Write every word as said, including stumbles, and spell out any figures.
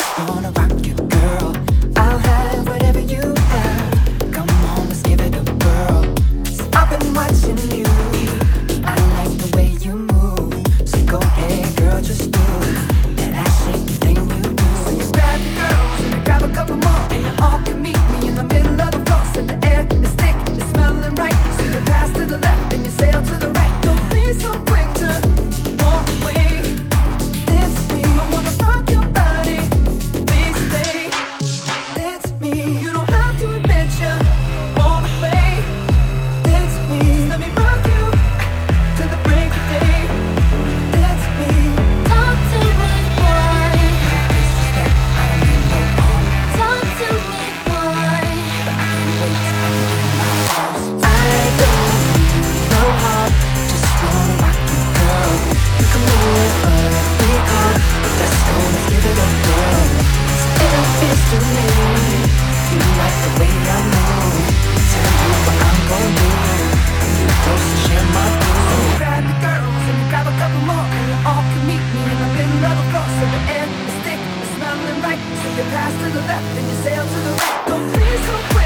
just wanna rock you, girl. I'll have whatever you have. Come on, let's give it a whirl. So I've been watching you. I like the way you move. So go ahead, girl, just do that ass shaking thing you do. So you grab your girls and you grab a couple more, and you all can meet me in the middle of the floor. So the air is thick, it's smelling right. So you pass to the left and you sail to the right. Don't be so quick to walk away. This me, I wanna rock your body. Please stay. That's me. You don't have to admit you wanna play. That's me. Let me rock you to the break of day. That's me. Talk to me, boy. Talk to me, boy. I don't need no help, just wanna rock you, girl. You can move, but we can't. Let's go, let's give it a whirl. So if it feels to me, you like the way I move. Tell you what I'm gonna do. You close to share my room. So you grab your girls and you grab a couple more, and you all can meet me in the middle of the floor. So the air is thick, it's smelling right. So you pass to the left and you sail to the right. Don't be so